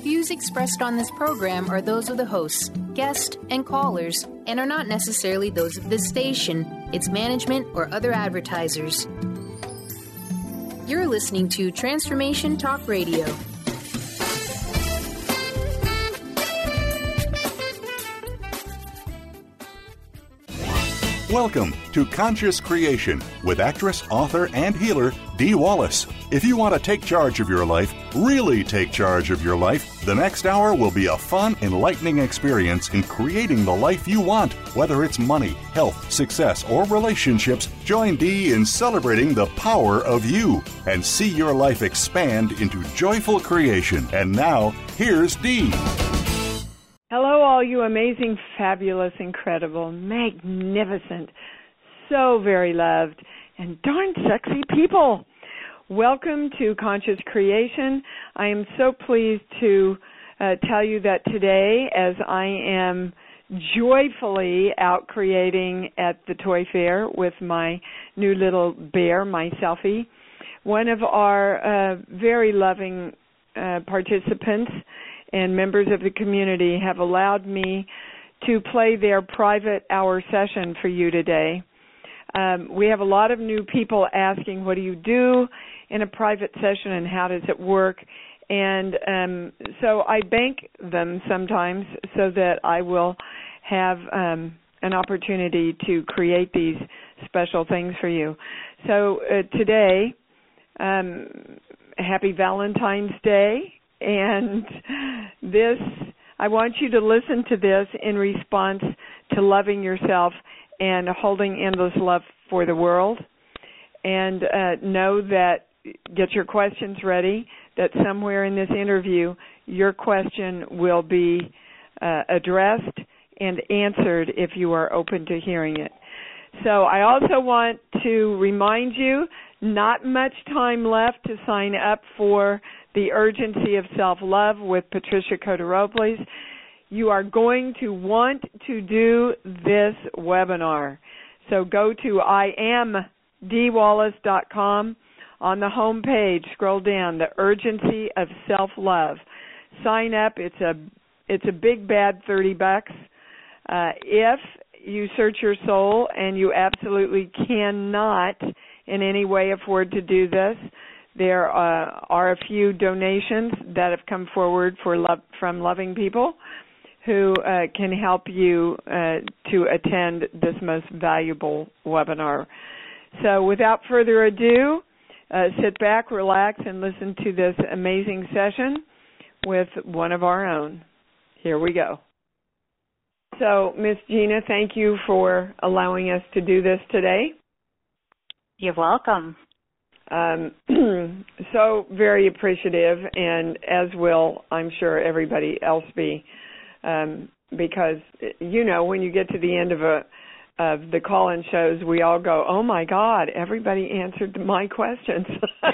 views expressed on this program are those of the hosts, guests, and callers, and are not necessarily those of this station, its management, or other advertisers. You're listening to Transformation Talk Radio. Welcome to Conscious Creation with actress, author, and healer Dee Wallace. If you want to take charge of your life, really take charge of your life, the next hour will be a fun, enlightening experience in creating the life you want. Whether it's money, health, success, or relationships, join Dee in celebrating the power of you and see your life expand into joyful creation. And now, here's Dee. Hello, all you amazing, fabulous, incredible, magnificent, so very loved, and darn sexy people. Welcome to Conscious Creation. I am so pleased to tell you that today, as I am joyfully out creating at the Toy Fair with my new little bear, my Selfie, one of our very loving participants and members of the community have allowed me to play their private hour session for you today. We have a lot of new people asking, what do you do in a private session and how does it work? And so I bank them sometimes so that I will have an opportunity to create these special things for you. So today, happy Valentine's Day. And this, I want you to listen to this in response to loving yourself and holding endless love for the world. And know that, get your questions ready, that somewhere in this interview, your question will be addressed and answered if you are open to hearing it. So I also want to remind you, not much time left to sign up for The Urgency of Self-Love with Patricia Kotaropoulos. You are going to want to do this webinar. So go to IamDeeWallace.com. On the home page, scroll down, The Urgency of Self-Love. Sign up. It's a big bad $30. If you search your soul and you absolutely cannot in any way afford to do this, there are a few donations that have come forward from loving people who can help you to attend this most valuable webinar. So without further ado, sit back, relax, and listen to this amazing session with one of our own. Here we go. So, Miss Gina, thank you for allowing us to do this today. You're welcome. So very appreciative, and as will, I'm sure, everybody else be, because, you know, when you get to the end of the call-in shows, we all go, oh, my God, everybody answered my questions.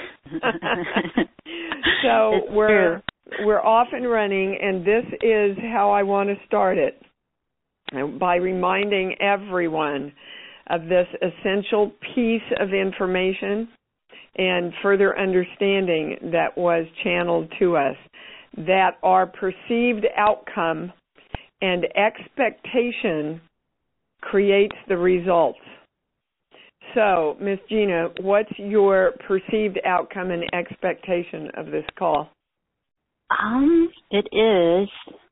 So we're off and running, and this is how I want to start it, by reminding everyone of this essential piece of information and further understanding that was channeled to us, that our perceived outcome and expectation creates the results. So, Miss Gina, what's your perceived outcome and expectation of this call? It is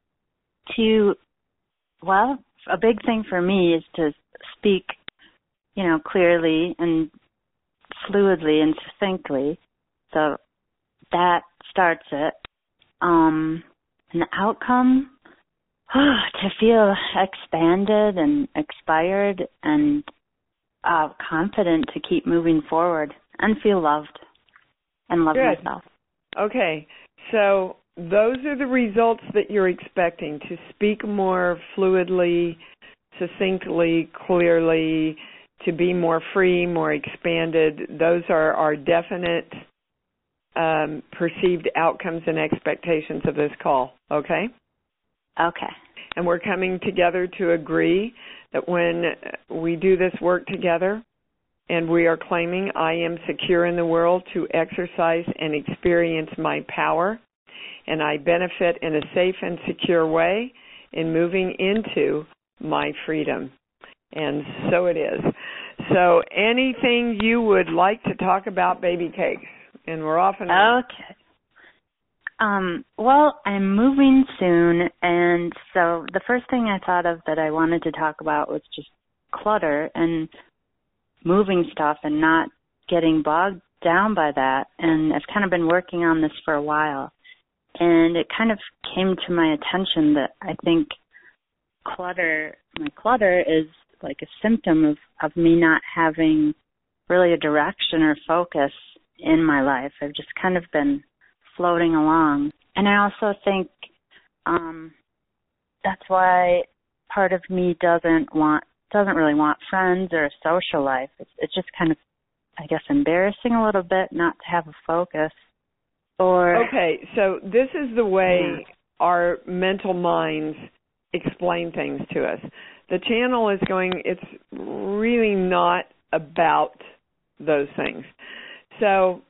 a big thing for me is to speak, clearly and fluidly and succinctly. So that starts it. An outcome, to feel expanded and inspired and confident to keep moving forward and feel loved and love Good. myself. Okay, so those are the results that you're expecting, to speak more fluidly, succinctly, clearly, to be more free, more expanded. Those are our definite perceived outcomes and expectations of this call, okay? Okay. And we're coming together to agree that when we do this work together and we are claiming I am secure in the world to exercise and experience my power and I benefit in a safe and secure way in moving into my freedom. And so it is. So anything you would like to talk about baby cakes? And we're off and on. Okay. Well, I'm moving soon, and so the first thing I thought of that I wanted to talk about was just clutter and moving stuff and not getting bogged down by that. And I've kind of been working on this for a while, and it kind of came to my attention that I think my clutter is like a symptom of me not having really a direction or focus in my life. I've just kind of been floating along. And I also think that's why part of me doesn't really want friends or a social life. It's just kind of, I guess, embarrassing a little bit not to have a focus. Okay, so this is the way our mental minds explain things to us. The channel is it's really not about those things. So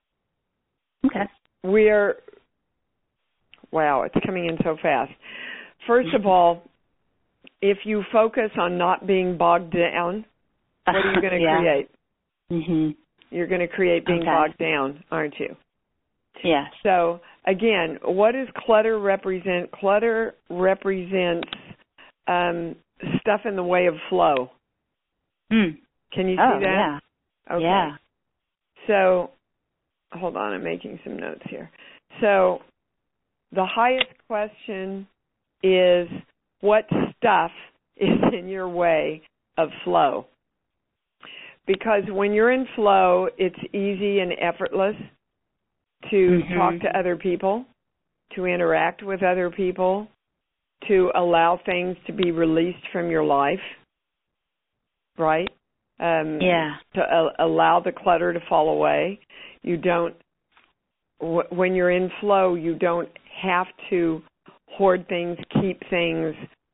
wow, it's coming in so fast. First of all, if you focus on not being bogged down, what are you going to create? Mm-hmm. You're going to create being bogged down, aren't you? Yeah. So, again, what does clutter represent? Clutter represents stuff in the way of flow. Can you see that? Yeah. Okay. Yeah. So, hold on, I'm making some notes here. So, the highest question is, what stuff is in your way of flow? Because when you're in flow, it's easy and effortless to talk to other people, to interact with other people, to allow things to be released from your life, right? To allow the clutter to fall away. You don't, when you're in flow, you don't have to hoard things, keep things.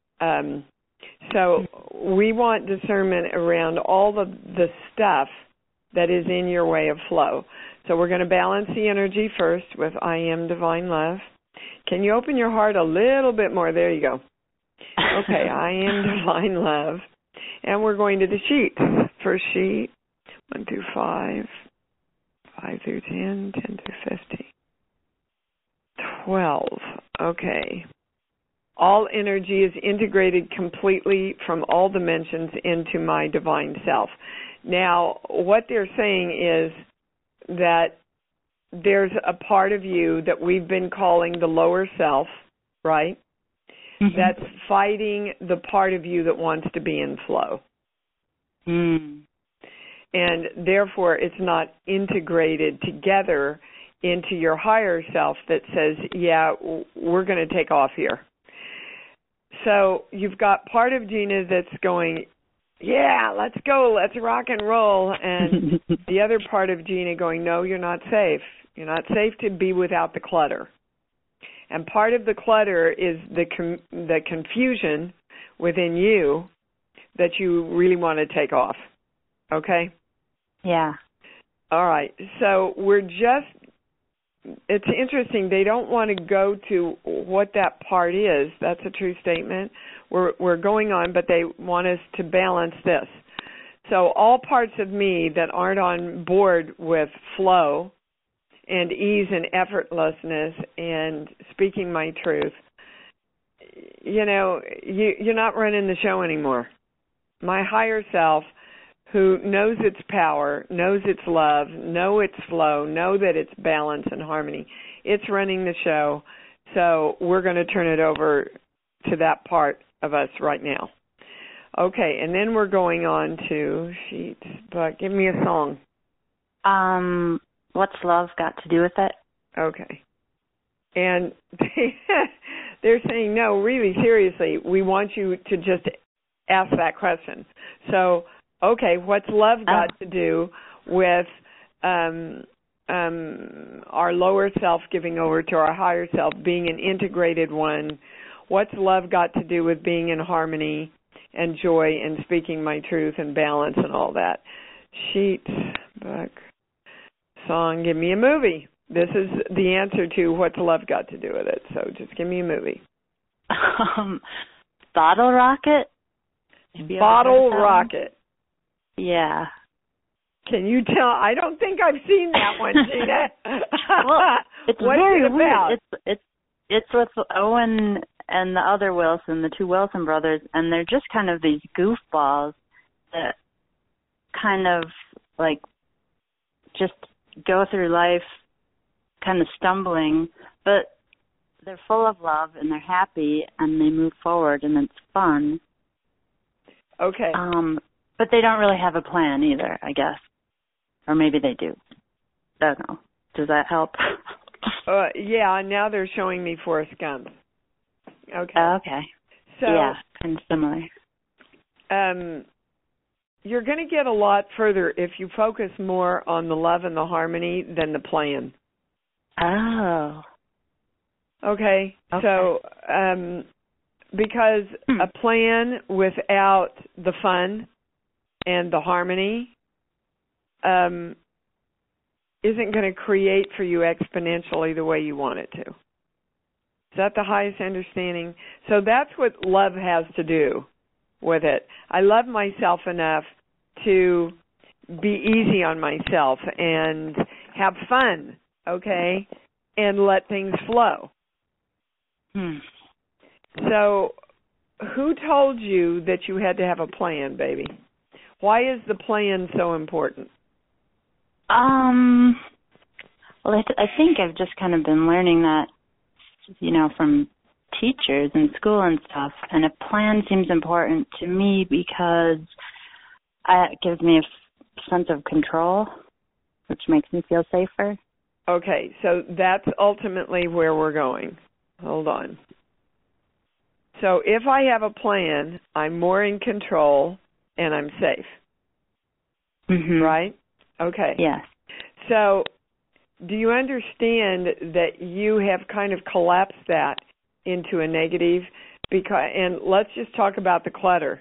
So we want discernment around all the stuff that is in your way of flow. So we're going to balance the energy first with I Am Divine Love. Can you open your heart a little bit more? There you go. Okay, I Am Divine Love. And we're going to the sheets. First sheet, 1 through 5, 5 through 10, 10 through 50. 12. Okay. All energy is integrated completely from all dimensions into my divine self. Now, what they're saying is that there's a part of you that we've been calling the lower self, right? Mm-hmm. That's fighting the part of you that wants to be in flow. And therefore, it's not integrated together into your higher self that says, yeah, we're going to take off here. So you've got part of Gina that's going, yeah, let's go, let's rock and roll. And the other part of Gina going, no, you're not safe. You're not safe to be without the clutter. And part of the clutter is the confusion within you that you really want to take off. Okay? Yeah. All right. So it's interesting. They don't want to go to what that part is. That's a true statement. We're going on, but they want us to balance this. So all parts of me that aren't on board with flow and ease and effortlessness and speaking my truth, you're not running the show anymore. My higher self, who knows its power, knows its love, know its flow, know that it's balance and harmony, it's running the show. So we're going to turn it over to that part of us right now. Okay, and then we're going on to sheets, but give me a song. What's love got to do with it? Okay. And they're saying, no, really, seriously, we want you to just ask that question. So, okay, what's love got to do with our lower self giving over to our higher self, being an integrated one? What's love got to do with being in harmony and joy and speaking my truth and balance and all that? Sheets, book, song, give me a movie. This is the answer to what's love got to do with it. So just give me a movie. Bottle Rocket? Bottle Rocket. Yeah. Can you tell? I don't think I've seen that one, Gina. Well, it's What's very it about? weird. It's with Owen and the other Wilson, the two Wilson brothers, and they're just kind of these goofballs that kind of like just go through life kind of stumbling, but they're full of love and they're happy and they move forward and it's fun. Okay. But they don't really have a plan either, I guess. Or maybe they do. I don't know. Does that help? Yeah, now they're showing me Forrest Gump. Okay. Okay. So, yeah, kind of similar. You're going to get a lot further if you focus more on the love and the harmony than the plan. Oh. Okay. So, because a plan without the fun and the harmony isn't going to create for you exponentially the way you want it to. Is that the highest understanding? So that's what love has to do with it. I love myself enough to be easy on myself and have fun, okay, and let things flow. So who told you that you had to have a plan, baby? Why is the plan so important? Well, I think I've just kind of been learning that, from teachers in school and stuff, and a plan seems important to me because it gives me a sense of control, which makes me feel safer. Okay, so that's ultimately where we're going. Hold on. So if I have a plan, I'm more in control and I'm safe. Right? Okay. Yes. So do you understand that you have kind of collapsed that into a negative? And let's just talk about the clutter.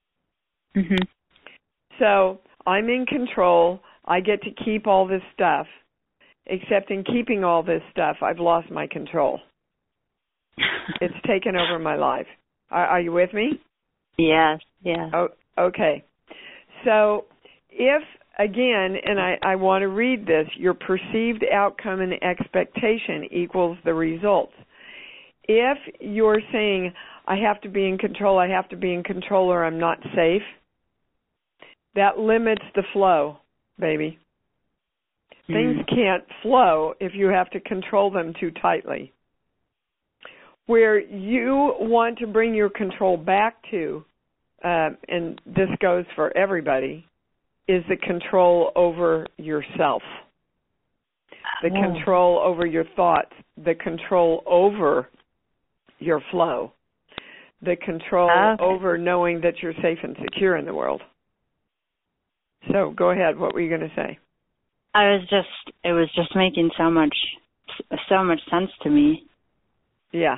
So I'm in control. I get to keep all this stuff. Except in keeping all this stuff, I've lost my control. It's taken over my life. Are you with me? Yes, yes. Oh, okay. So if, again, and I want to read this, your perceived outcome and expectation equals the results. If you're saying, I have to be in control, or I'm not safe, that limits the flow, baby. Things can't flow if you have to control them too tightly. Where you want to bring your control back to, and this goes for everybody, is the control over yourself, the control over your thoughts, the control over your flow, the control over knowing that you're safe and secure in the world. So go ahead. What were you going to say? It was just making so much sense to me. Yeah.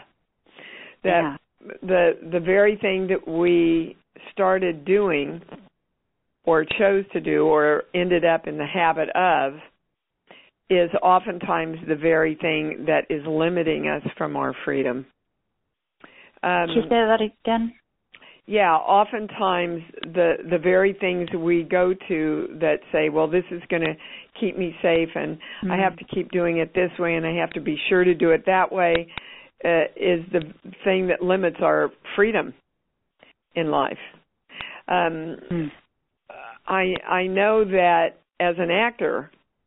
The very thing that we started doing or chose to do or ended up in the habit of is oftentimes the very thing that is limiting us from our freedom. Can you say that again? Yeah, oftentimes the very things we go to that say, well, this is going to keep me safe and I have to keep doing it this way and I have to be sure to do it that way, is the thing that limits our freedom in life. I know that as an actor,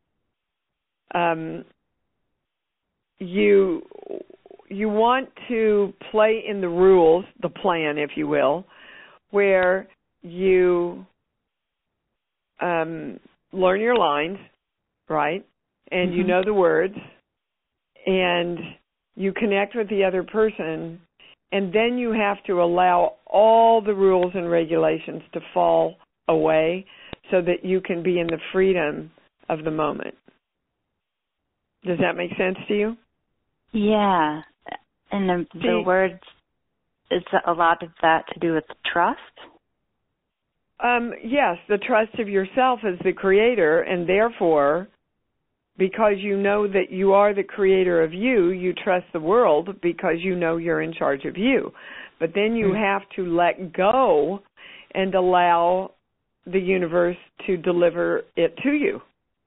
you want to play in the rules, the plan, if you will, where you learn your lines, right? And you know the words, and you connect with the other person, and then you have to allow all the rules and regulations to fall away so that you can be in the freedom of the moment. Does that make sense to you? Yeah. And the words, is a lot of that to do with trust? Yes, the trust of yourself as the creator, and therefore because you know that you are the creator of you, you trust the world because you know you're in charge of you. But then you have to let go and allow the universe to deliver it to you.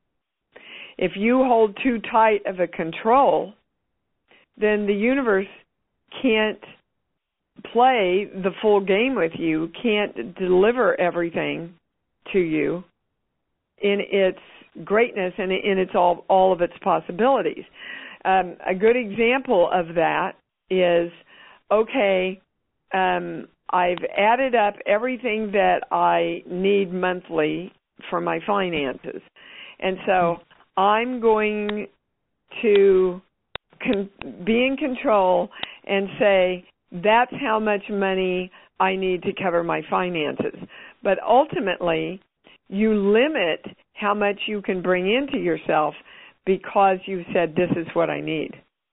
If you hold too tight of a control, then the universe can't play the full game with you, can't deliver everything to you in its greatness and in its all of its possibilities. A good example of that is, okay, I've added up everything that I need monthly for my finances. And so I'm going to be in control and say, that's how much money I need to cover my finances. But ultimately, you limit how much you can bring into yourself because you said, this is what I need.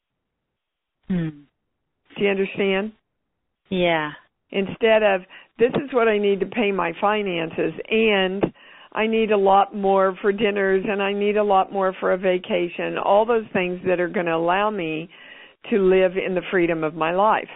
Do you understand? Yeah. Instead of, this is what I need to pay my finances, and I need a lot more for dinners, and I need a lot more for a vacation, all those things that are going to allow me to live in the freedom of my life.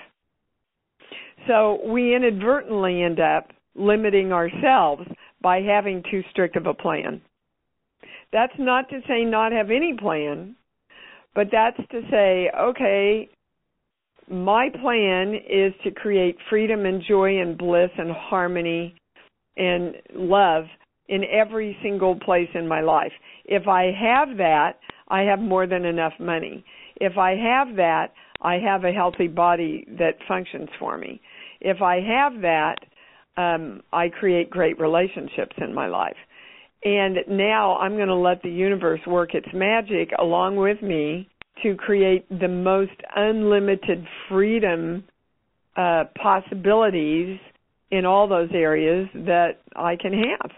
So we inadvertently end up limiting ourselves by having too strict of a plan. That's not to say not have any plan, but that's to say, okay, my plan is to create freedom and joy and bliss and harmony and love in every single place in my life. If I have that, I have more than enough money. If I have that, I have a healthy body that functions for me. If I have that, I create great relationships in my life. And now I'm going to let the universe work its magic along with me to create the most unlimited freedom possibilities in all those areas that I can have.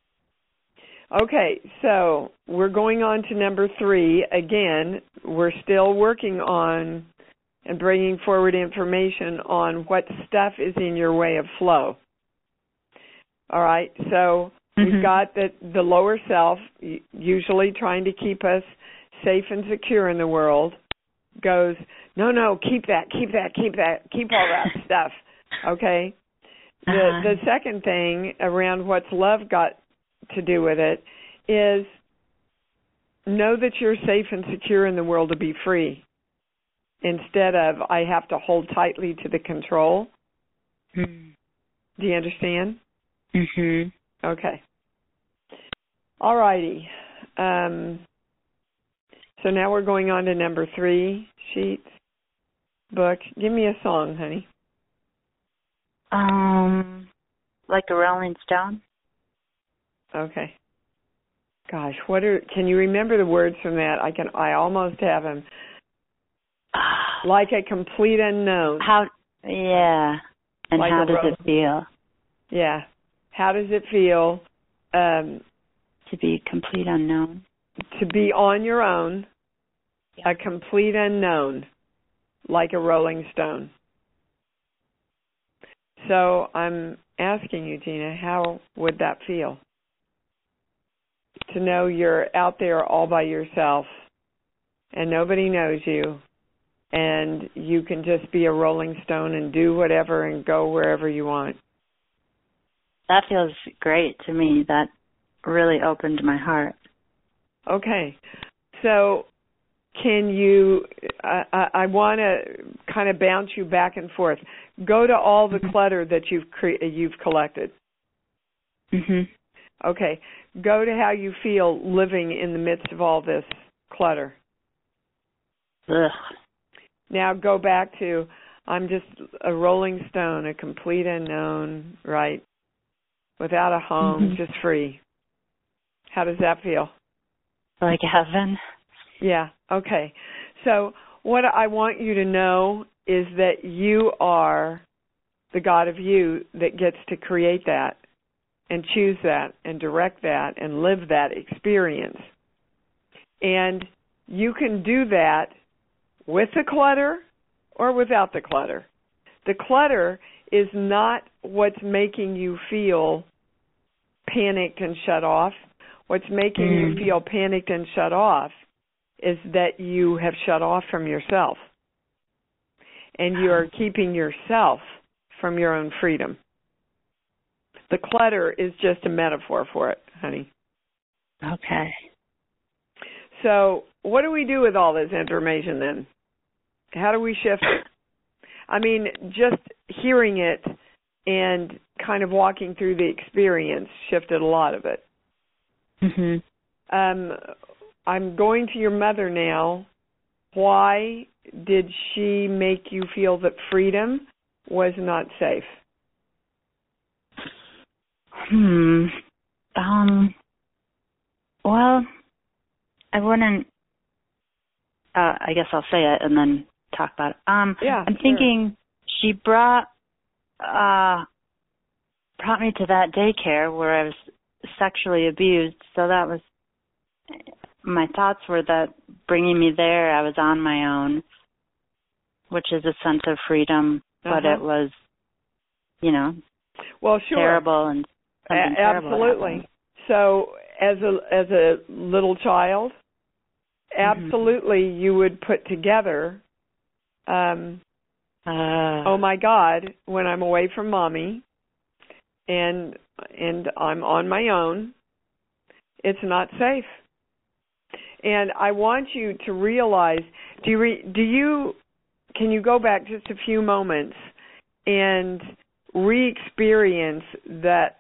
Okay, so we're going on to number 3. Again, we're still working on and bringing forward information on what stuff is in your way of flow. All right, so we've got the lower self, usually trying to keep us safe and secure in the world, goes, no, keep that, keep all that stuff, okay? The second thing around what's love got to do with it is know that you're safe and secure in the world to be free, instead of I have to hold tightly to the control. Do you understand? Okay. All righty. So now we're going on to number 3, sheets, book. Give me a song, honey. Like a Rolling Stone? Okay. Gosh, can you remember the words from that? I almost have them. Like a complete unknown. Yeah. And like how does it feel? Yeah. How does it feel? To be a complete unknown. To be on your own, a complete unknown, like a rolling stone. So I'm asking you, Gina, how would that feel? To know you're out there all by yourself and nobody knows you, and you can just be a rolling stone and do whatever and go wherever you want. That feels great to me. That really opened my heart. Okay. So can you, I want to kind of bounce you back and forth. Go to all the clutter that you've collected. Okay. Go to how you feel living in the midst of all this clutter. Ugh. Now go back to, I'm just a rolling stone, a complete unknown, right? Without a home, just free. How does that feel? Like heaven. Yeah, okay. So what I want you to know is that you are the God of you that gets to create that and choose that and direct that and live that experience. And you can do that with the clutter or without the clutter. The clutter is not what's making you feel panicked and shut off. What's making you feel panicked and shut off is that you have shut off from yourself. And you are keeping yourself from your own freedom. The clutter is just a metaphor for it, honey. Okay. So what do we do with all this information then? How do we shift it? I mean, just hearing it and kind of walking through the experience shifted a lot of it. I'm going to your mother now. Why did she make you feel that freedom was not safe? Well, I wouldn't. I guess I'll say it and then talk about it. Yeah, I'm thinking she brought me to that daycare where I was sexually abused. So that was, my thoughts were that bringing me there, I was on my own, which is a sense of freedom, but it was, well, sure, terrible and something terrible. Absolutely. So as a little child, absolutely, you would put together, oh my God, when I'm away from mommy and I'm on my own, it's not safe. And I want you to realize, can you go back just a few moments and re-experience that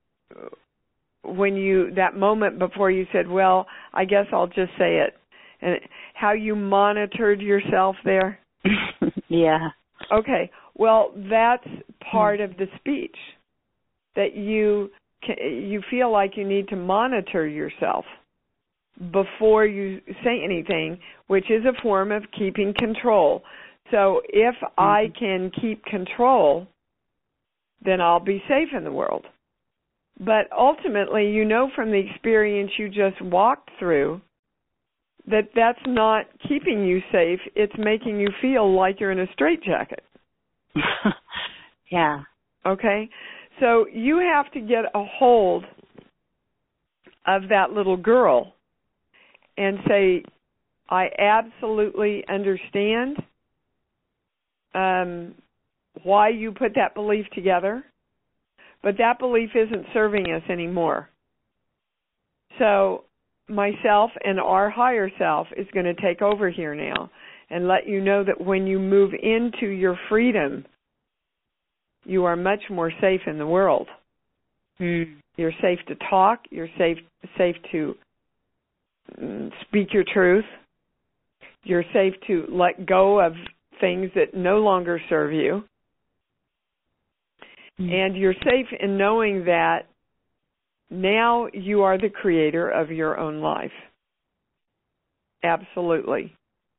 that moment before you said, well, I guess I'll just say it, and how you monitored yourself there? Yeah. Okay. Well, that's part of the speech, that you feel like you need to monitor yourself before you say anything, which is a form of keeping control. So if I can keep control, then I'll be safe in the world. But ultimately, from the experience you just walked through, that's not keeping you safe. It's making you feel like you're in a straitjacket. Yeah. Okay? So you have to get a hold of that little girl and say, I absolutely understand why you put that belief together, but that belief isn't serving us anymore. So myself and our higher self is going to take over here now and let you know that when you move into your freedom, you are much more safe in the world. You're safe to talk. You're safe to speak your truth. You're safe to let go of things that no longer serve you. And you're safe in knowing that now you are the creator of your own life. Absolutely.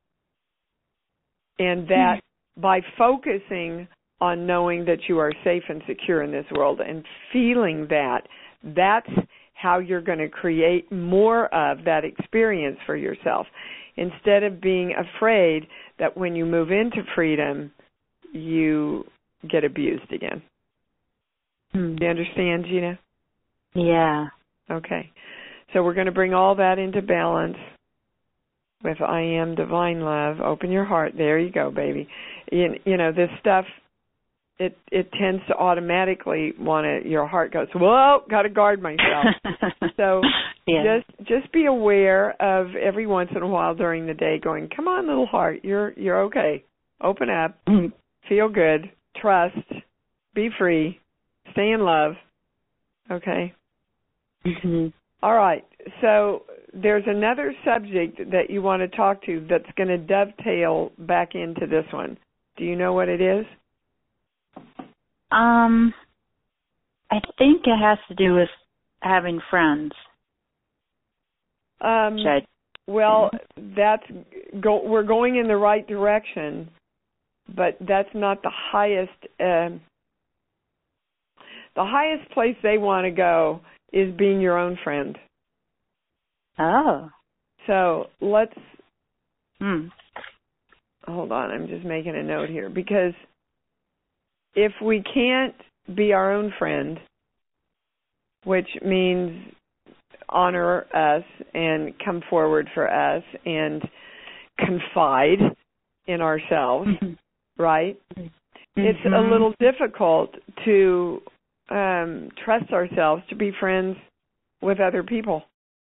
And that by focusing on knowing that you are safe and secure in this world and feeling that's how you're going to create more of that experience for yourself, instead of being afraid that when you move into freedom, you get abused again. Do you understand, Gina? Yeah. Okay. So we're going to bring all that into balance with I am divine love. Open your heart. There you go, baby. This stuff, it tends to automatically your heart goes, whoa, got to guard myself. So just be aware of every once in a while during the day going, come on, little heart, you're okay. Open up. Feel good. Trust. Be free. Stay in love. Okay? All right. So there's another subject that you want to talk to that's going to dovetail back into this one. Do you know what it is? I think it has to do with having friends. Well, we're going in the right direction, but that's not the highest. The highest place they want to go is being your own friend. Oh. So let's... Hold on, I'm just making a note here. Because if we can't be our own friend, which means honor us and come forward for us and confide in ourselves, right? It's a little difficult to trust ourselves to be friends with other people.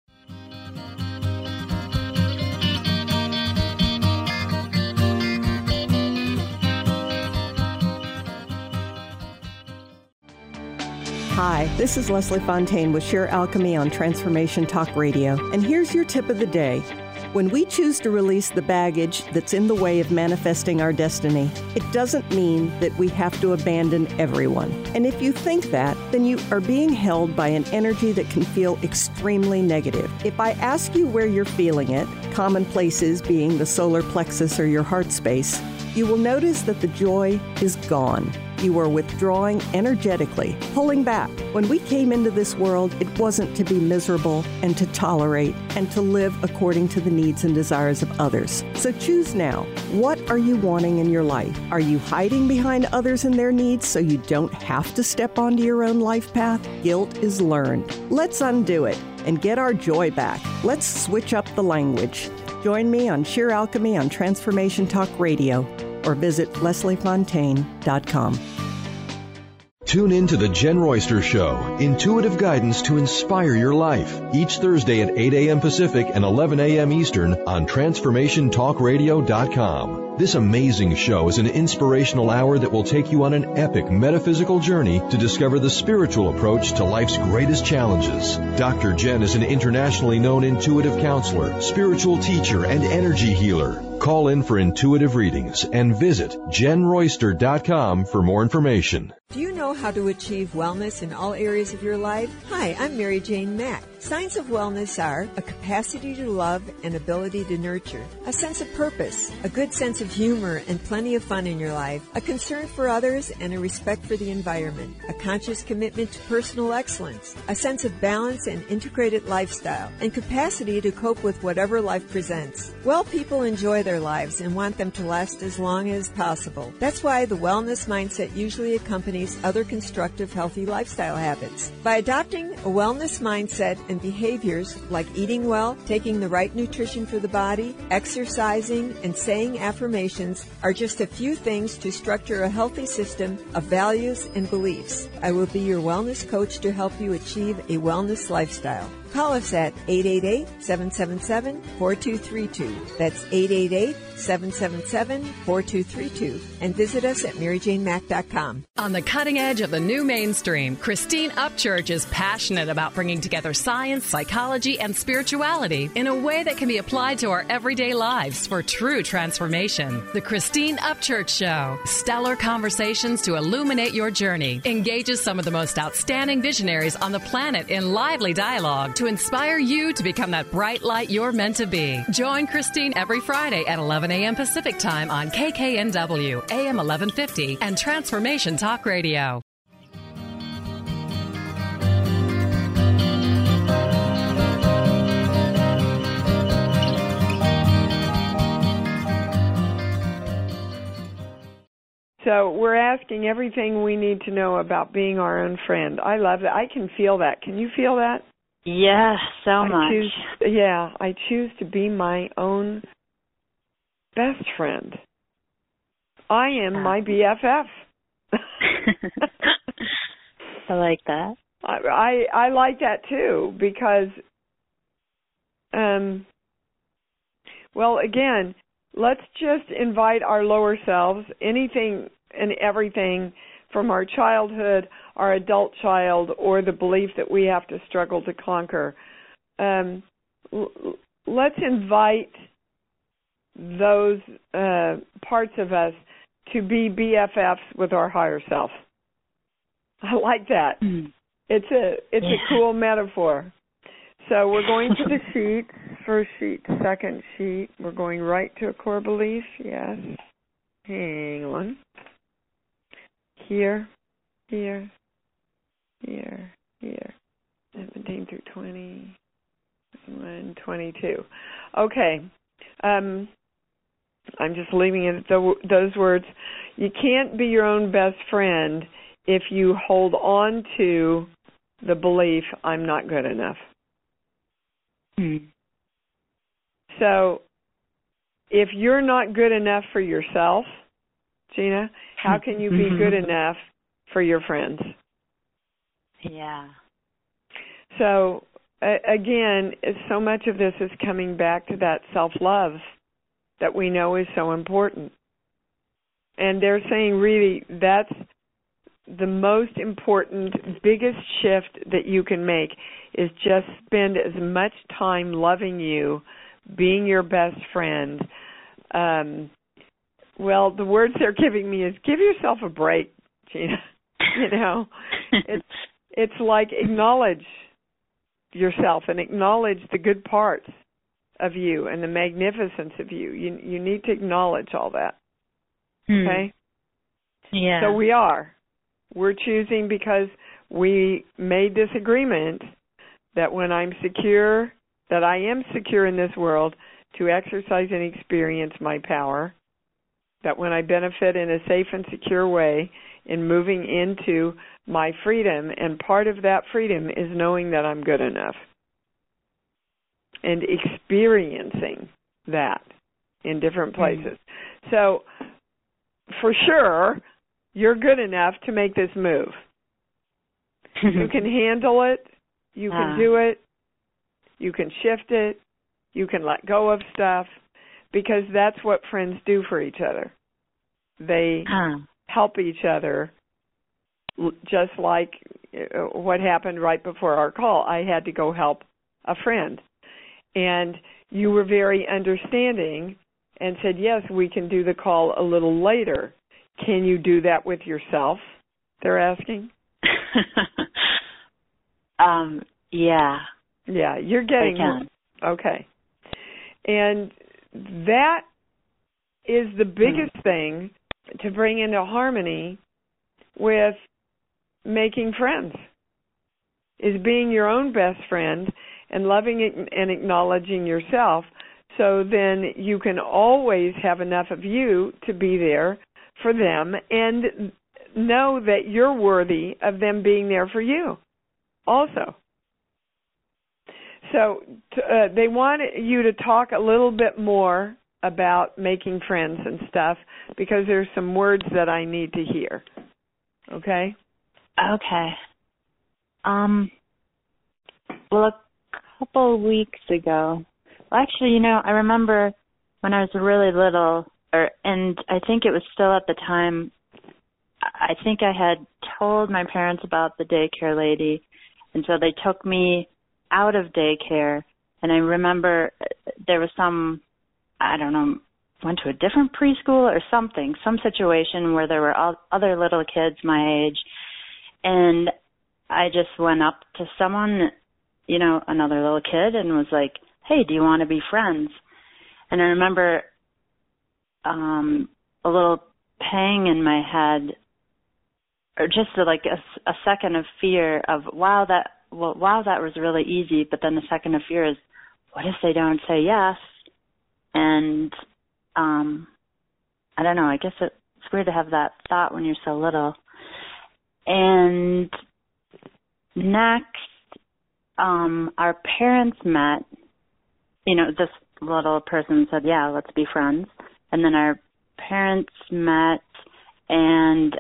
Hi, this is Leslie Fontaine with Sheer Alchemy on Transformation Talk Radio, and here's your tip of the day. When we choose to release the baggage that's in the way of manifesting our destiny, it doesn't mean that we have to abandon everyone. And if you think that, then you are being held by an energy that can feel extremely negative. If I ask you where you're feeling it, common places being the solar plexus or your heart space, you will notice that the joy is gone. You are withdrawing energetically, pulling back. When we came into this world, it wasn't to be miserable and to tolerate and to live according to the needs and desires of others. So choose now. What are you wanting in your life? Are you hiding behind others and their needs so you don't have to step onto your own life path? Guilt is learned. Let's undo it and get our joy back. Let's switch up the language. Join me on Sheer Alchemy on Transformation Talk Radio, or visit lesliefontaine.com. Tune in to The Jen Royster Show, intuitive guidance to inspire your life, each Thursday at 8 a.m. Pacific and 11 a.m. Eastern on TransformationTalkRadio.com. This amazing show is an inspirational hour that will take you on an epic metaphysical journey to discover the spiritual approach to life's greatest challenges. Dr. Jen is an internationally known intuitive counselor, spiritual teacher, and energy healer. Call in for intuitive readings and visit JenRoyster.com for more information. Do you know how to achieve wellness in all areas of your life? Hi, I'm Mary Jane Mack. Signs of wellness are a capacity to love and ability to nurture, a sense of purpose, a good sense of humor and plenty of fun in your life, a concern for others and a respect for the environment, a conscious commitment to personal excellence, a sense of balance and integrated lifestyle, and capacity to cope with whatever life presents. Well, people enjoy their lives and want them to last as long as possible. That's why the wellness mindset usually accompanies other constructive, healthy lifestyle habits. By adopting a wellness mindset and behaviors like eating well, taking the right nutrition for the body, exercising, and saying affirmations are just a few things to structure a healthy system of values and beliefs. I will be your wellness coach to help you achieve a wellness lifestyle. Call us at 888-777-4232. That's 888-777-4232. And visit us at MaryJaneMack.com. On the cutting edge of the new mainstream, Christine Upchurch is passionate about bringing together science, psychology, and spirituality in a way that can be applied to our everyday lives for true transformation. The Christine Upchurch Show, stellar conversations to illuminate your journey, engages some of the most outstanding visionaries on the planet in lively dialogue to inspire you to become that bright light you're meant to be. Join Christine every Friday at 11 a.m. Pacific Time on KKNW, AM 1150, and Transformation Talk Radio. So we're asking everything we need to know about being our own friend. I love that. I can feel that. Can you feel that? Yeah, so much. I choose to be my own best friend. I am my BFF. I like that. I like that too because, well, again, let's just invite our lower selves, anything and everything from our childhood, our adult child, or the belief that we have to struggle to conquer. Let's invite those parts of us to be BFFs with our higher self. I like that. Mm. It's a cool metaphor. So we're going to the sheet, first sheet, second sheet. We're going right to a core belief. Yes. Hang on. Here, 17 through 20, 21, 22. Okay. I'm just leaving it at those words. You can't be your own best friend if you hold on to the belief, I'm not good enough. So if you're not good enough for yourself, Gina, how can you be good enough for your friends? Yeah. So, again, so much of this is coming back to that self-love that we know is so important. And they're saying, really, that's the most important, biggest shift that you can make is just spend as much time loving you, being your best friend. Well, the words they're giving me is give yourself a break, Gina. You know, it's like acknowledge yourself and acknowledge the good parts of you and the magnificence of you. You need to acknowledge all that. Okay? Yeah. So we're choosing because we made this agreement that when I'm secure, that I am secure in this world to exercise and experience my power, that when I benefit in a safe and secure way in moving into my freedom, and part of that freedom is knowing that I'm good enough and experiencing that in different places. So for sure, you're good enough to make this move. You can handle it. You can do it. You can shift it. You can let go of stuff, because that's what friends do for each other. They help each other, just like what happened right before our call. I had to go help a friend. And you were very understanding and said, yes, we can do the call a little later. Can you do that with yourself? They're asking. Yeah. Yeah, you're getting it. Okay. And that is the biggest thing to bring into harmony with making friends, is being your own best friend and loving it and acknowledging yourself, so then you can always have enough of you to be there for them and know that you're worthy of them being there for you also. So they want you to talk a little bit more about making friends and stuff, because there's some words that I need to hear. Okay? Okay. Well, a couple weeks ago, actually, I remember when I was really little, and I think it was still at the time, I think I had told my parents about the daycare lady, and so they took me out of daycare, and I remember there was some, I don't know, went to a different preschool or something, some situation where there were other little kids my age, and I just went up to someone, another little kid, and was like, hey, do you want to be friends? And I remember a little pang in my head, or just like a second of fear of, wow, that was really easy, but then the second of fear is, what if they don't say yes? And I don't know, I guess it's weird to have that thought when you're so little. And next, our parents met. This little person said, yeah, let's be friends. And then our parents met, and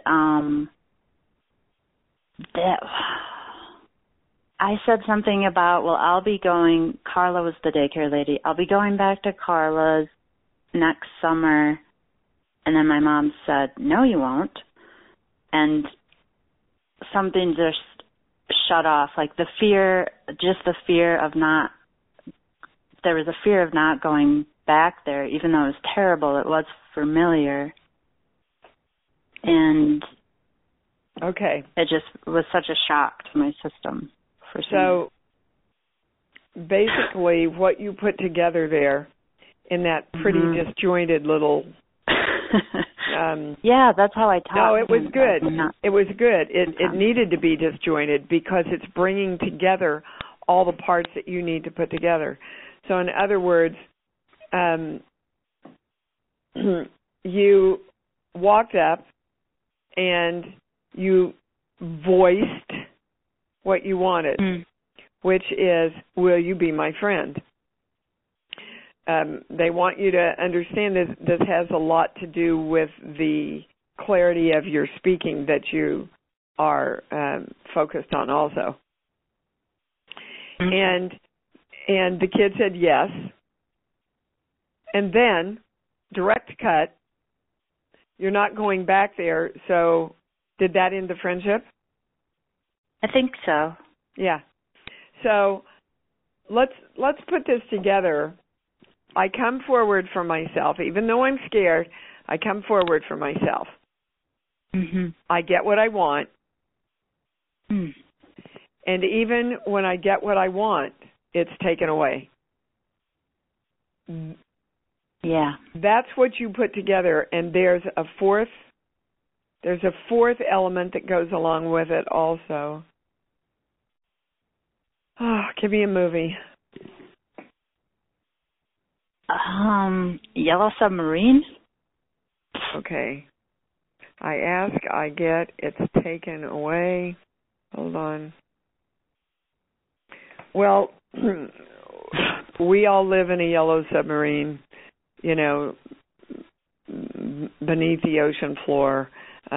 I said something about, Carla was the daycare lady, I'll be going back to Carla's next summer. And then my mom said, no, you won't. And something just shut off, like the fear of not, there was a fear of not going back there, even though it was terrible, it was familiar. And okay, it just was such a shock to my system. So basically what you put together there in that pretty disjointed little... yeah, that's how I talk. No, it was good. It was good. It needed to be disjointed because it's bringing together all the parts that you need to put together. So in other words, you walked up and you voiced what you wanted, which is, will you be my friend? they want you to understand this has a lot to do with the clarity of your speaking that you are focused on also. And the kid said yes. And then, direct cut, you're not going back there, so did that end the friendship? I think so. Yeah. So let's put this together. I come forward for myself. Even though I'm scared, I come forward for myself. Mm-hmm. I get what I want. Mm. And even when I get what I want, it's taken away. Yeah. That's what you put together, and there's a fourth element that goes along with it also. Oh, give me a movie. Yellow Submarine? Okay. I ask, I get, it's taken away. Hold on. Well, we all live in a yellow submarine, you know, beneath the ocean floor.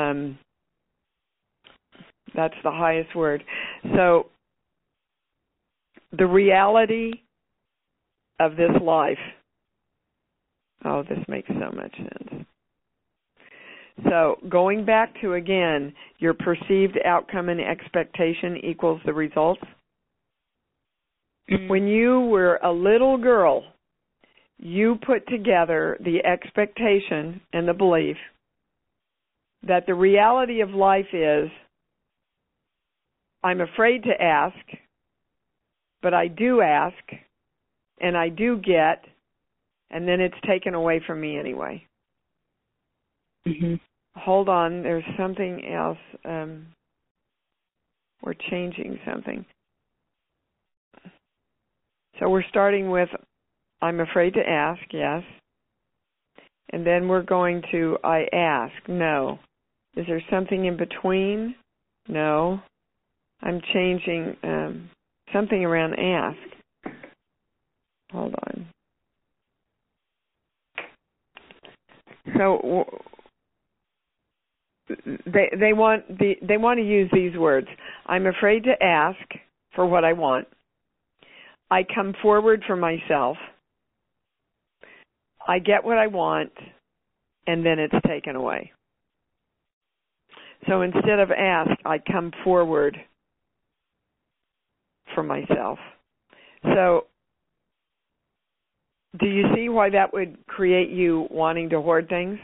That's the highest word. So the reality of this life, oh, this makes so much sense. So going back to, again, your perceived outcome and expectation equals the results. Mm-hmm. When you were a little girl, you put together the expectation and the belief that the reality of life is, I'm afraid to ask, but I do ask, and I do get, and then it's taken away from me anyway. Mm-hmm. Hold on, there's something else. We're changing something. So we're starting with, I'm afraid to ask, yes. And then we're going to, I ask, no. Is there something in between? No. I'm changing something around ask. Hold on. So they want to use these words. I'm afraid to ask for what I want. I come forward for myself. I get what I want, and then it's taken away. So instead of ask, I come forward for myself. So do you see why that would create you wanting to hoard things?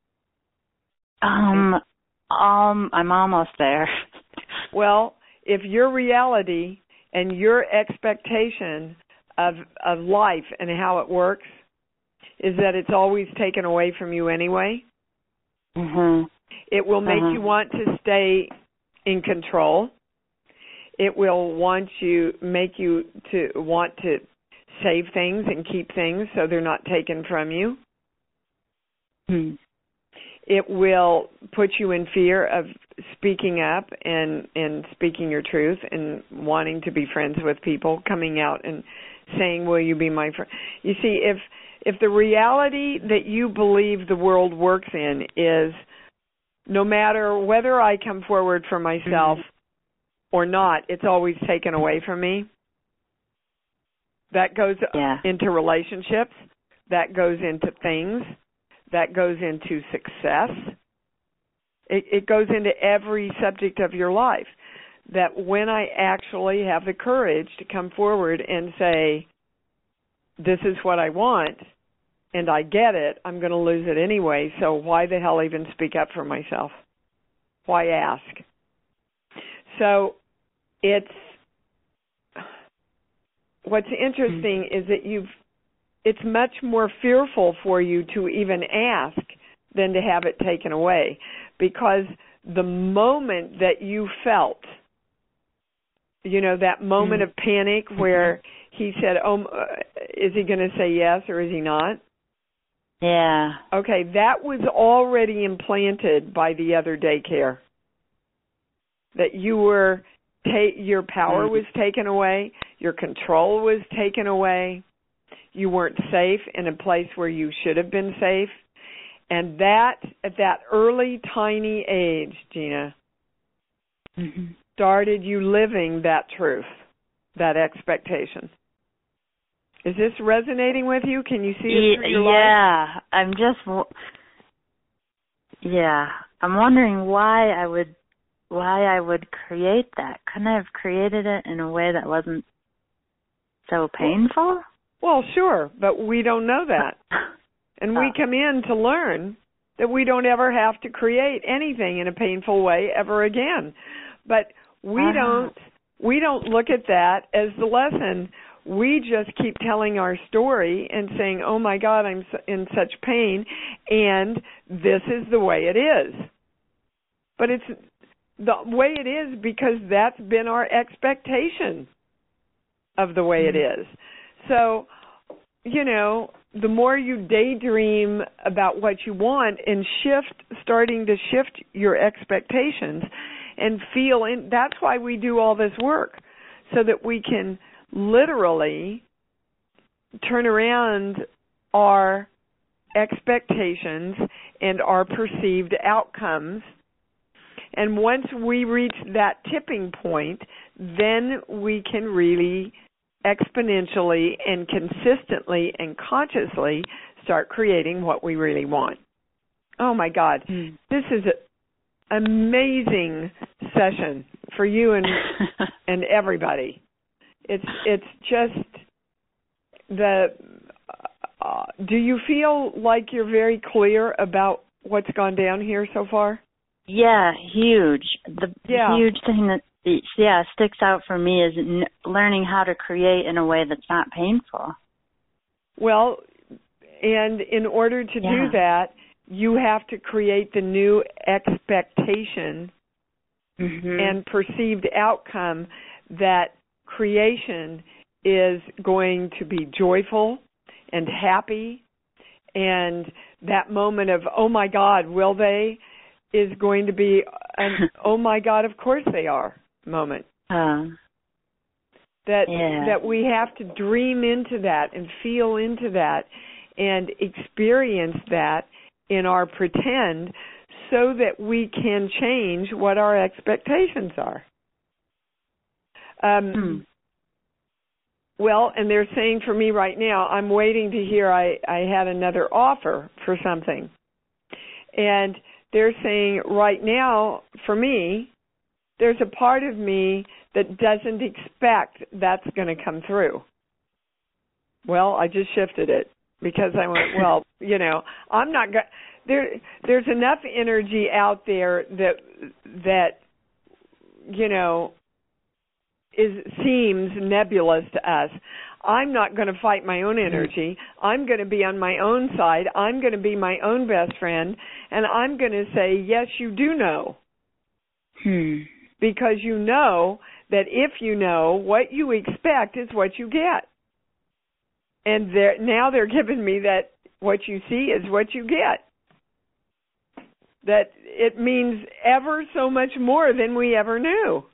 I'm almost there. Well, if your reality and your expectation of life and how it works is that it's always taken away from you anyway, mm-hmm. It will make you want to stay in control. It will make you to want to save things and keep things so they're not taken from you. Mm. It will put you in fear of speaking up and speaking your truth and wanting to be friends with people, coming out and saying, will you be my friend? You see, if the reality that you believe the world works in is no matter whether I come forward for myself or not, it's always taken away from me. That goes into relationships. That goes into things. That goes into success. It goes into every subject of your life. That when I actually have the courage to come forward and say, this is what I want, and I get it, I'm going to lose it anyway, so why the hell even speak up for myself? Why ask? So what's interesting is that it's much more fearful for you to even ask than to have it taken away, because the moment that you felt, that moment of panic where he said, is he going to say yes or is he not? Yeah. Okay, that was already implanted by the other daycare. That your power was taken away, your control was taken away, you weren't safe in a place where you should have been safe. And that, at that early, tiny age, Gina, started you living that truth, that expectation. Is this resonating with you? Can you see it through your life? I'm wondering why I would create that. Couldn't I have created it in a way that wasn't so painful? Well, sure, but we don't know that. And we come in to learn that we don't ever have to create anything in a painful way ever again. But we don't look at that as the lesson. We just keep telling our story and saying, oh, my God, I'm in such pain, and this is the way it is. But it's the way it is because that's been our expectation of the way it is. So, you know, the more you daydream about what you want and starting to shift your expectations and feel in, that's why we do all this work, so that we can literally turn around our expectations and our perceived outcomes. And once we reach that tipping point, then we can really exponentially and consistently and consciously start creating what we really want. Oh, my God. This is an amazing session for you and everybody. It's just the do you feel like you're very clear about what's gone down here so far? Yeah, huge. The huge thing that sticks out for me is learning how to create in a way that's not painful. Well, and in order to do that, you have to create the new expectation and perceived outcome that creation is going to be joyful and happy, and that moment of, oh my God, will they, is going to be an oh my God, of course they are moment. That we have to dream into that and feel into that and experience that in our pretend so that we can change what our expectations are. Well, and they're saying for me right now, I'm waiting to hear I had another offer for something. And they're saying right now, for me, there's a part of me that doesn't expect that's going to come through. Well, I just shifted it because I went, well, you know, I'm not going there's enough energy out there that you know, seems nebulous to us. I'm not going to fight my own energy. I'm going to be on my own side. I'm going to be my own best friend, and I'm going to say, yes, you do know. Because you know that if you know, what you expect is what you get. And now they're giving me that what you see is what you get. That it means ever so much more than we ever knew.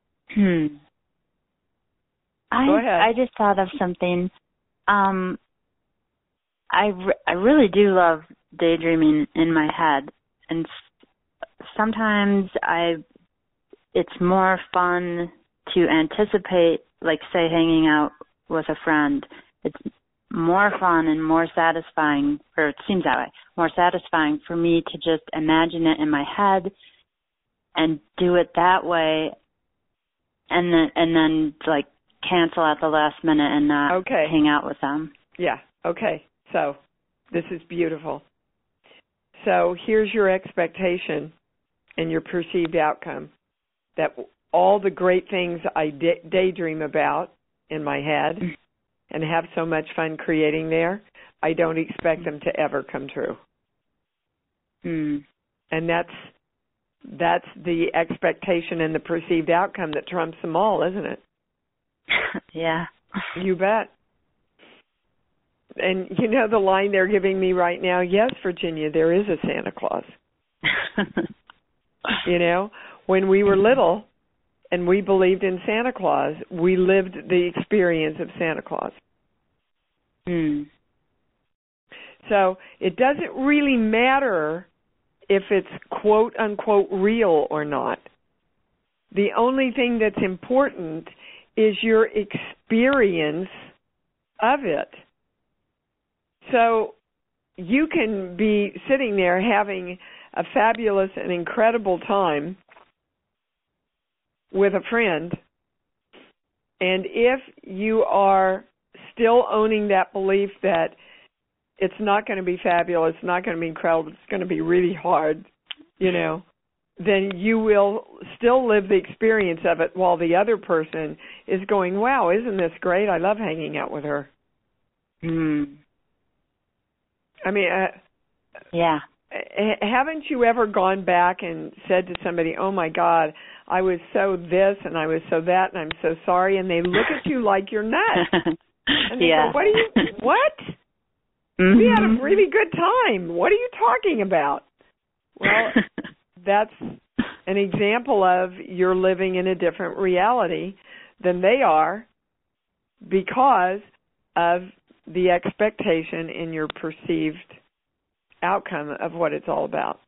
Go ahead. I just thought of something. I really do love daydreaming in my head, and sometimes it's more fun to anticipate, like say hanging out with a friend. It's more fun and more satisfying, or it seems that way, more satisfying for me to just imagine it in my head and do it that way, and then like cancel at the last minute and not hang out with them. Yeah, okay. So this is beautiful. So here's your expectation and your perceived outcome, that all the great things I daydream about in my head and have so much fun creating there, I don't expect them to ever come true. And that's the expectation and the perceived outcome that trumps them all, isn't it? Yeah. You bet. And you know the line they're giving me right now, yes, Virginia, there is a Santa Claus. You know, when we were little and we believed in Santa Claus, we lived the experience of Santa Claus. So it doesn't really matter if it's quote unquote real or not. The only thing that's important is your experience of it. So you can be sitting there having a fabulous and incredible time with a friend, and if you are still owning that belief that it's not going to be fabulous, it's not going to be incredible, it's going to be really hard, then you will still live the experience of it while the other person is going, wow, isn't this great? I love hanging out with her. I mean, yeah. Haven't you ever gone back and said to somebody, oh, my God, I was so this and I was so that and I'm so sorry, and they look at you like you're nuts. And they go, what? We had a really good time. What are you talking about? Well, that's an example of you're living in a different reality than they are because of the expectation in your perceived outcome of what it's all about.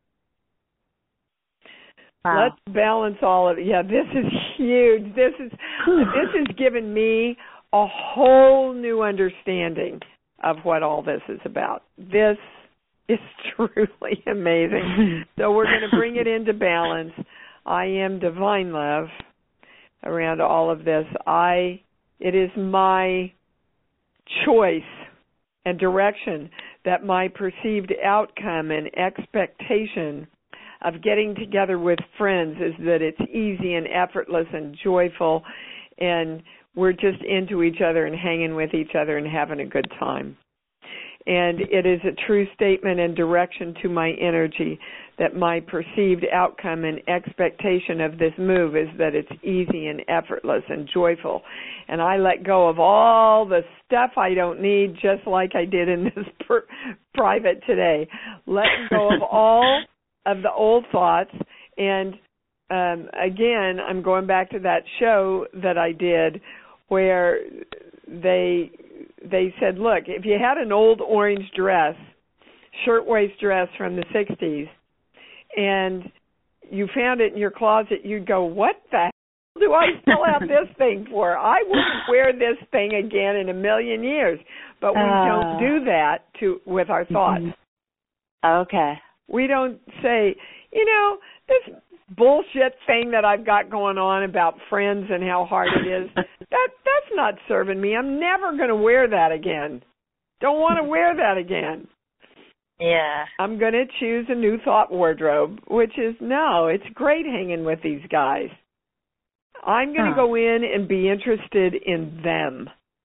Wow. Let's balance all of it. Yeah, this is huge. This has given me a whole new understanding of what all this is about. This is truly amazing. So we're going to bring it into balance. I am divine love around all of this. It is my choice and direction that my perceived outcome and expectation of getting together with friends is that it's easy and effortless and joyful, and we're just into each other and hanging with each other and having a good time. And it is a true statement and direction to my energy that my perceived outcome and expectation of this move is that it's easy and effortless and joyful. And I let go of all the stuff I don't need, just like I did in this private today. Letting go of all of the old thoughts. And again, I'm going back to that show that I did where they said, look, if you had an old orange dress, shirtwaist dress from the 60s, and you found it in your closet, you'd go, what the hell do I still have this thing for? I wouldn't wear this thing again in a million years. But we don't do that with our thoughts. Okay. We don't say, this bullshit thing that I've got going on about friends and how hard it is, that's not serving me. I'm never going to wear that again. Don't want to wear that again. Yeah. I'm going to choose a new thought wardrobe, which is, no, it's great hanging with these guys. I'm going to go in and be interested in them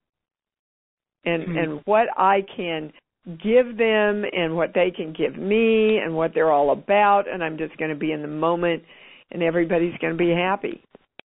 and what I can give them and what they can give me and what they're all about, and I'm just going to be in the moment, and everybody's going to be happy.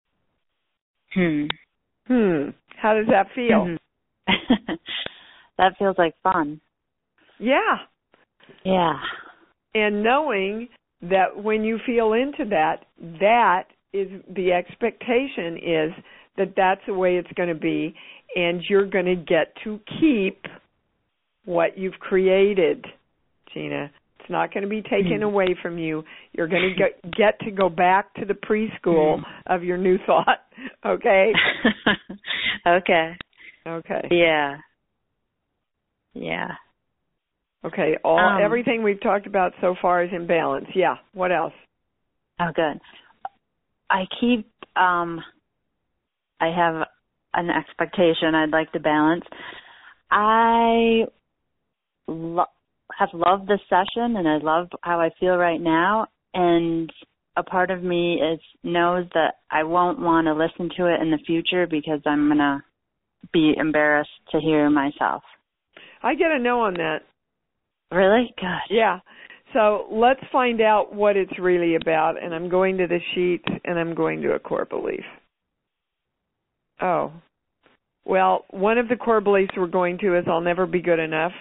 How does that feel? That feels like fun. Yeah. Yeah. And knowing that when you feel into that, that is the expectation is that that's the way it's going to be, and you're going to get to keep what you've created, Gina. It's not going to be taken away from you. You're going to get to go back to the preschool of your new thought, okay? Okay. Okay. Yeah. Yeah. Okay, everything we've talked about so far is in balance. Yeah, what else? Oh, good. I have an expectation I'd like to balance. I have loved this session, and I love how I feel right now, and a part of me knows that I won't want to listen to it in the future because I'm going to be embarrassed to hear myself. I get a no on that. Really? Good. Yeah. So let's find out what it's really about, and I'm going to the sheet, and I'm going to a core belief. Oh. Well, one of the core beliefs we're going to is I'll never be good enough.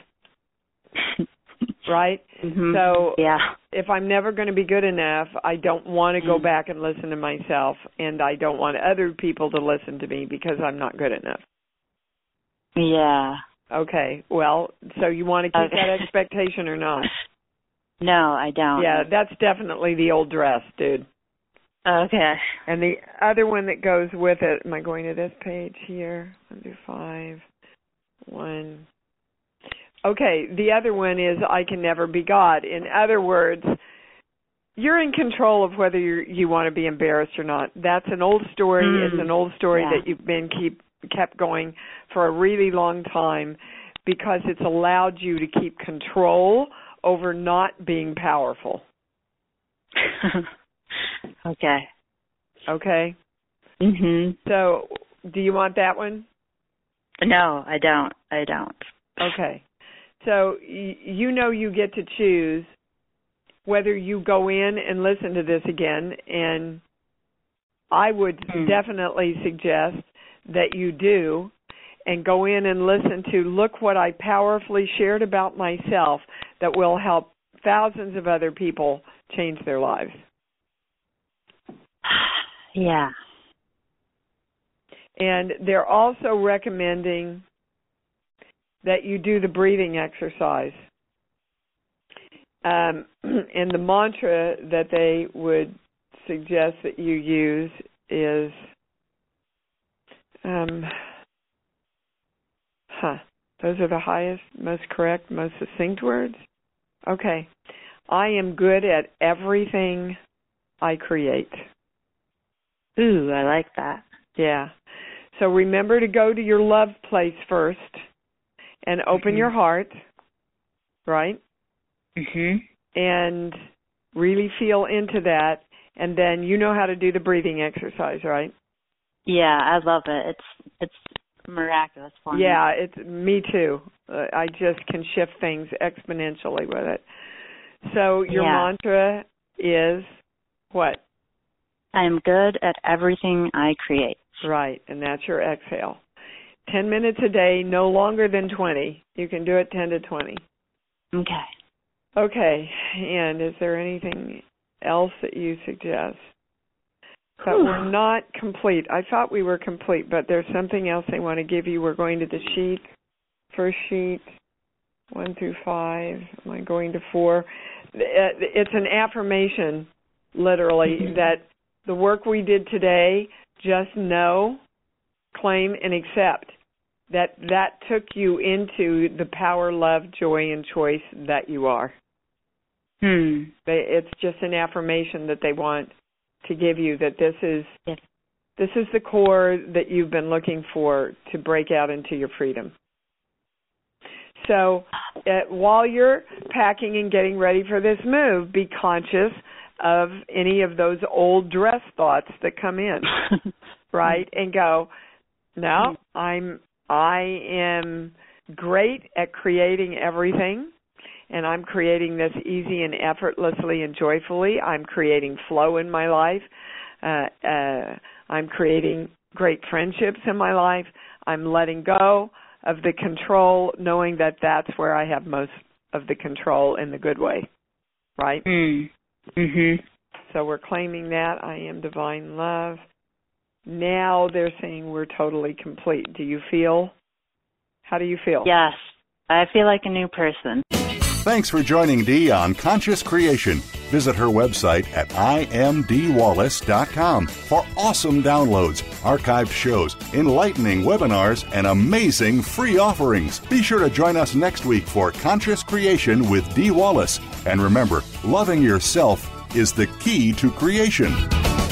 Right? So if I'm never going to be good enough, I don't want to go back and listen to myself, and I don't want other people to listen to me because I'm not good enough. Yeah. Okay. Well, so you want to keep that expectation or not? No, I don't. Yeah, that's definitely the old dress, dude. Okay. And the other one that goes with it, am I going to this page here? 1 through 5. 1. Okay, the other one is I can never be God. In other words, you're in control of whether you want to be embarrassed or not. That's an old story. It's an old story that you've been kept going for a really long time because it's allowed you to keep control over not being powerful. Okay. Okay? Mhm. So, do you want that one? No, I don't. Okay. So, you get to choose whether you go in and listen to this again, and I would definitely suggest that you do, and go in and listen to, look what I powerfully shared about myself that will help thousands of other people change their lives. Yeah. And they're also recommending that you do the breathing exercise. And the mantra that they would suggest that you use is, those are the highest, most correct, most succinct words? Okay. I am good at everything I create. Ooh, I like that. Yeah. So remember to go to your love place first and open your heart, right? Mhm. And really feel into that, and then you know how to do the breathing exercise, right? Yeah, I love it. It's miraculous for me. Yeah, it's me too. I just can shift things exponentially with it. So your mantra is what? I'm good at everything I create. Right, and that's your exhale. 10 minutes a day, no longer than 20. You can do it 10 to 20. Okay. Okay, and is there anything else that you suggest? But we're not complete. I thought we were complete, but there's something else they want to give you. We're going to the sheet, first sheet, 1 through 5. Am I going to 4? It's an affirmation, literally, that the work we did today, just know, claim, and accept that took you into the power, love, joy, and choice that you are. It's just an affirmation that they want to give you, that this is the core that you've been looking for to break out into your freedom. So while you're packing and getting ready for this move, be conscious of any of those old dress thoughts that come in, right? And go, no, I am great at creating everything, and I'm creating this easy and effortlessly and joyfully. I'm creating flow in my life. I'm creating great friendships in my life. I'm letting go of the control, knowing that that's where I have most of the control in the good way, right? So we're claiming that. I am divine love. Now they're saying we're totally complete. How do you feel? Yes, I feel like a new person. Thanks for joining Dee on Conscious Creation. Visit her website at imdwallace.com for awesome downloads, archived shows, enlightening webinars, and amazing free offerings. Be sure to join us next week for Conscious Creation with Dee Wallace. And remember, loving yourself is the key to creation.